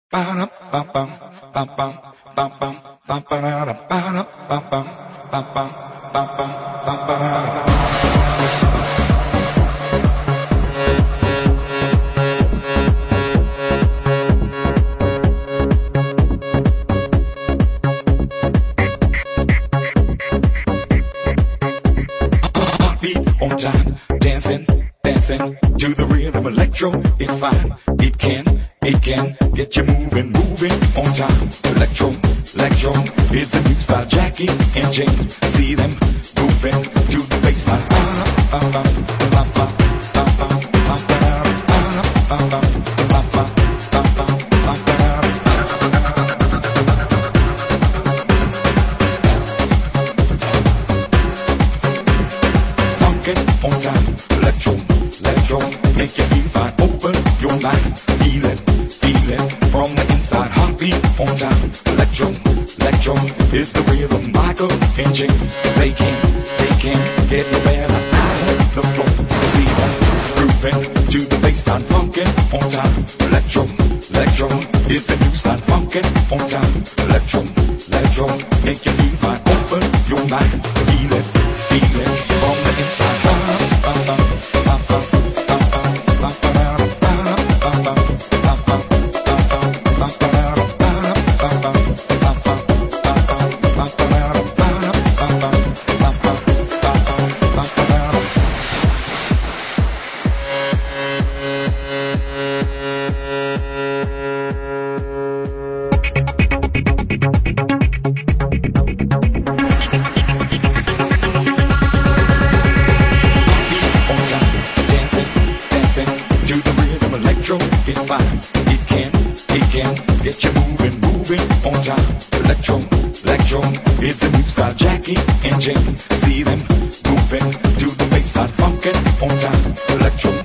Heartbeat on time, dancing, dancing to the rhythm. Electro is fine. It can get you moving, moving on time. Electro is the new style. Jackie and Jane, see them moving to the baseline. On time, electro, make you feel fine. Open your mind, feel it from the inside. Heartbeat on time, electro is the rhythm. Michael and James, they can get no better out of the floor. See them grooving to the baseline, funkin' on time. Electro is the new style. Funkin' on time, electro, make you feel fine. Open your mind, feel it from the inside. To the rhythm, electro is fine. It can get you moving, moving on time. Electro is the new style. Jackie and Jane, see them moving to the baseline, funkin' on time. Electro